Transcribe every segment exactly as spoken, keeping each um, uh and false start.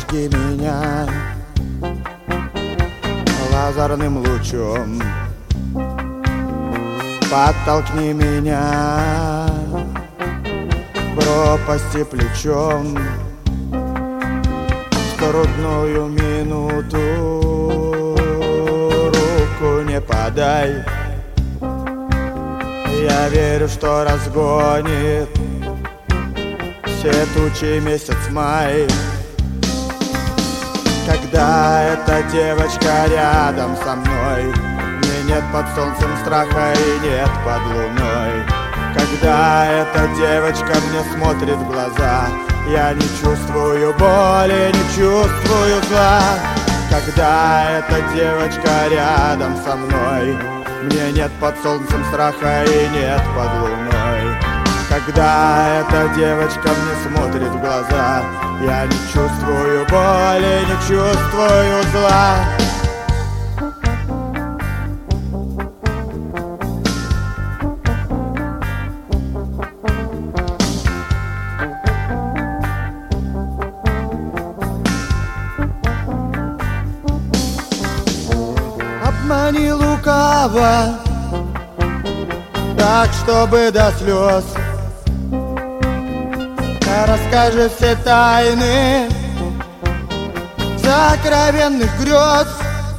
Зажги меня лазерным лучом, подтолкни меня к пропасти плечом. В трудную минуту руку не подай. Я верю, что разгонит все тучи месяц май. Когда эта девочка рядом со мной, мне нет под солнцем страха и нет под луной. Когда эта девочка мне смотрит в глаза, я не чувствую боли, не чувствую зла. Когда эта девочка рядом со мной, мне нет под солнцем страха и нет под луной. Когда эта девочка мне смотрит в глаза, я не чувствую боли, не чувствую зла. Обмани лукаво, так, чтобы до слез. Расскажи все тайны сокровенных грез.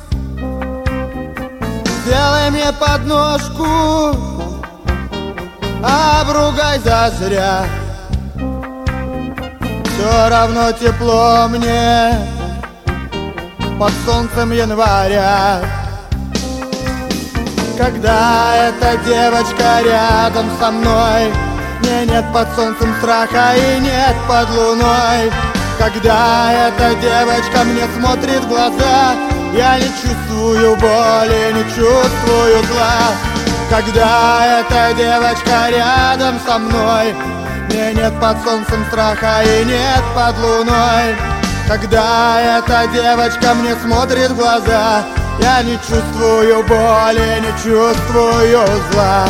Сделай мне подножку, обругай зазря. Все равно тепло мне под солнцем января. Когда эта девочка рядом со мной, мне нет под солнцем страха и нет под луной. Когда эта девочка мне смотрит в глаза, я не чувствую боли, не чувствую зла. Когда эта девочка рядом со мной, мне нет под солнцем страха и нет под луной. Когда эта девочка мне смотрит в глаза, я не чувствую боли, не чувствую зла.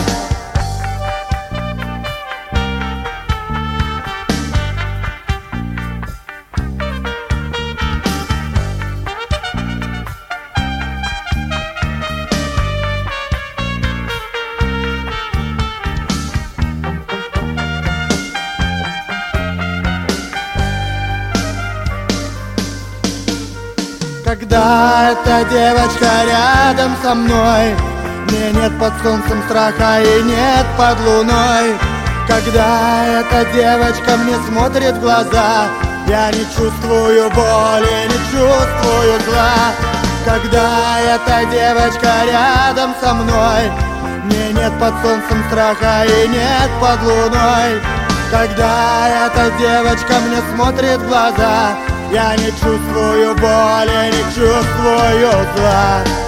Когда эта девочка рядом со мной, мне нет под солнцем страха и нет под луной. Когда эта девочка мне смотрит в глаза, я не чувствую боли, не чувствую зла. Когда эта девочка рядом со мной, мне нет под солнцем страха и нет под луной. Когда эта девочка мне смотрит в глаза, я не чувствую боли, не чувствую зла.